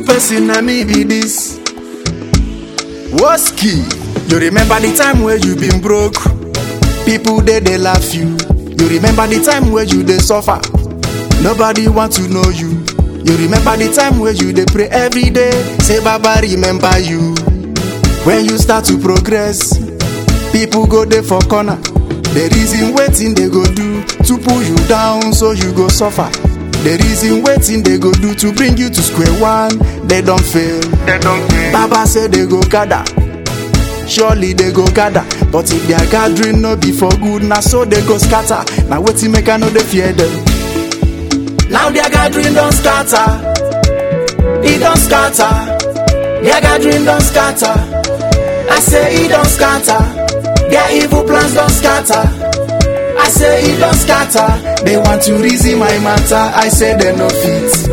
person na me be this. What's key? You remember the time where you been broke? People they laugh you. You remember the time where you they suffer? Nobody want to know you. You remember the time where you they pray every day? Say Baba remember you. When you start to progress, people go there for corner. The reason waiting they go do to pull you down so you go suffer. The reason waiting they go do to bring you to square one. They don't fail. Baba said they go gather. Surely they go gather. But if their gathering no be for good, now so they go scatter. Now waiting make I know they fear them. Now their gathering don't scatter. It don't scatter. Their gathering don't scatter. I say it don't scatter. Their evil plans don't scatter. I say it don't scatter. They want to reason my matter. I say they no fit.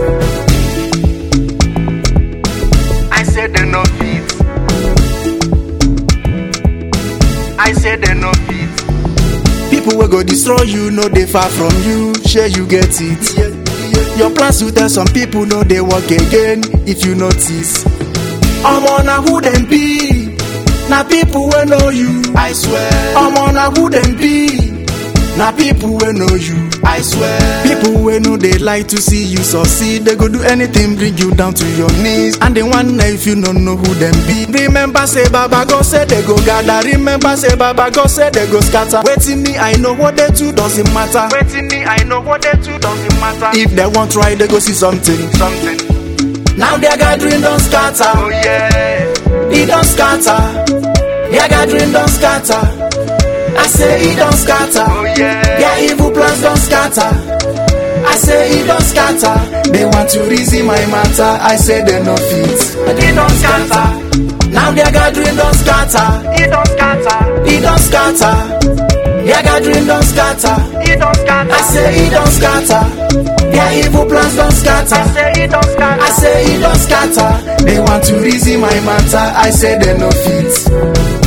I say they no fit. I say they no fit. People will go destroy you, no they far from you. Share you get it. Your plans to tell some people no they work again. If you notice, I'm on a who them be. Now people will know you. I swear. I'm on a who them be. Now people will know you. I swear. People will know they like to see you succeed. They go do anything, bring you down to your knees. And they wonder if you don't know who them be. Remember say Baba God said they go gather. Remember say Baba God said they go scatter. Waiting me, I know what they do doesn't matter. Waiting me, I know what they do doesn't matter. If they want try, they go see something. Now their gathering don't scatter. Oh yeah. It don't scatter. Their gathering don't scatter. I say it don't scatter. Oh yeah. Their evil plans don't scatter. I say it don't scatter. They want to reason my matter. I say they no fit. It don't scatter. Now their gathering don't scatter. It don't scatter. It don't scatter. Their gathering don't scatter. It don't scatter. I say it don't scatter. Their evil plans don't scatter. I say it don't scatter. I say it don't scatter. They want to reason my matter. I say they no fit.